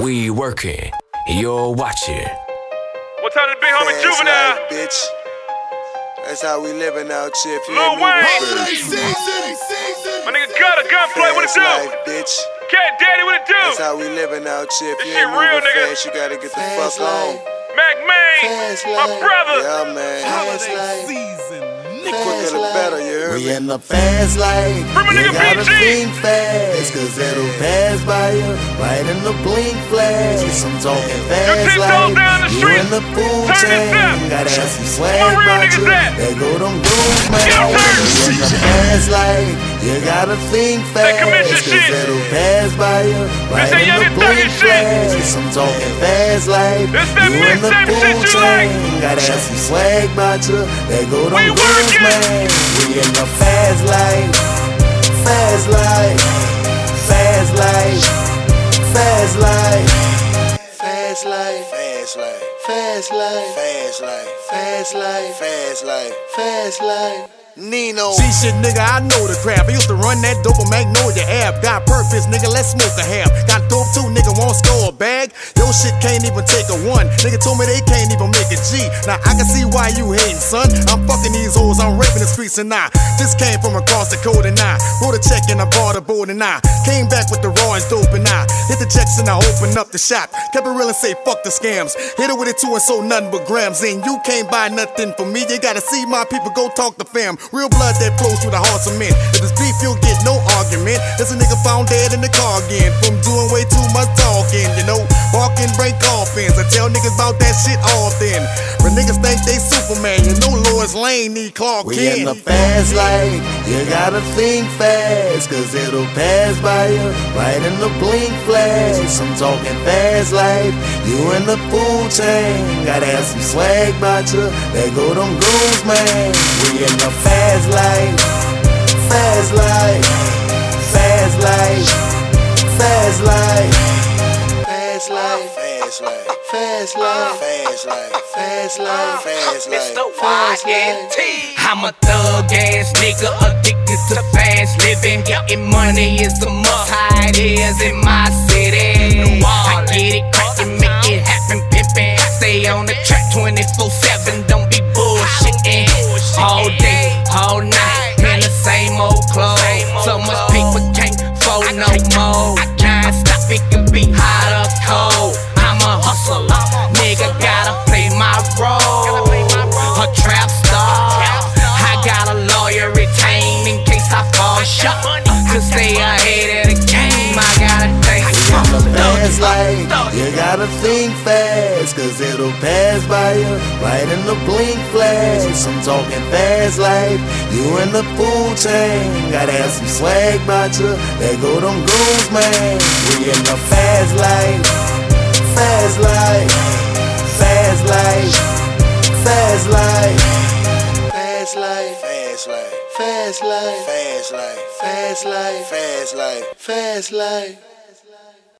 We working, you're watching. What time is big homie Juvenile? Life, bitch. That's how we living out here. If you Lil ain't moving Wayne. first. My nigga got a gunplay, what it Fast do? life, bitch. Cat Daddy, what it That's do? how we living out here. If This you shit ain't real, moving nigga. fast, you gotta get the Fast fuck on. life. Mac Main, Fast my life. brother. Yeah, man. Fast life. The quicker the better, you heard We me? in the fast life. Remember You nigga gotta PG? think fast, cause it'll pass by you right in the blink flash. I'm talking fast tiptoes life. down the You street, in the food turn chain, this up. gotta have some Where swag real about niggas you. at? There go them grooves, man. Get up there. We in the fast life. You gotta think fast, commission cause shit. it'll pass by you right that in young the and blink thuggy shit. flash. I'm talking fast life. This that You in the mixtape shit food you like? chain, gotta have some swag about you. There go them We grooves, working. man. We in the fast life, fast life, fast life, fast life, Fast life. Fast life. Fast life. Fast life. Fast life. Fast life. Fast life. Nino. G-shit, nigga, I know the crap. I used to run that dope on Magnolia Ave. Got purpose, nigga, let's smoke a half. Got dope too, nigga, won't score a bag. Your shit can't even take a one. Nigga told me they can't even make a G. Now I can see why you hating, son. I'm fucking these hoes, I'm raping the streets and I just came from across the code and I wrote a check and I bought a boat and I came back with the raw and dope and I hit the checks and I opened up the shop. Kept it real and say fuck the scams. Hit it with it too and sold nothing but grams. And you can't buy nothing from me. You gotta see my people, go talk to fam. Real blood that flows through the hearts of men. If it's beef, you'll get no argument. There's a nigga found dead in the car again from doing way too much talking. You know, barking break coffins. I tell niggas about that shit often. But niggas think they Superman. You know Lois Lane need Clark we Kent. in the fast life. You gotta think fast, cause it'll pass by you right in the blink flash. I'm talking fast life. You in the food chain, gotta have some swag about you. There go them grooves, man. We in the fast life, fast life, fast life, fast life. Fast life. Fast life. Fast life. Fast life. Fast life. Fast life. Mr. Fast life. YNT. I'm a thug ass nigga addicted to fast living. And money is a must, how it is in my city. I get it crackin', make it happen, pimpin'. Stay on the track 24/7, don't be bullshittin'. All day, all night, in the same old clothes. So much paper can't fold no more. I can't stop, it can be hot or cold. I'm a hustler, nigga gotta play my role. A trap star, I got a lawyer retained in case I fall short. To stay ahead of the game, I gotta think. Fast life, you gotta think fast, cause it'll pass by you right in the blink flash. I'm talking fast life. You in the food chain, gotta have some swag about you. There go them grooves, man. We in the fast life, fast life, fast life, fast life. Fast life. Fast life. Fast life. Fast life. Fast life. Fast life. Fast life.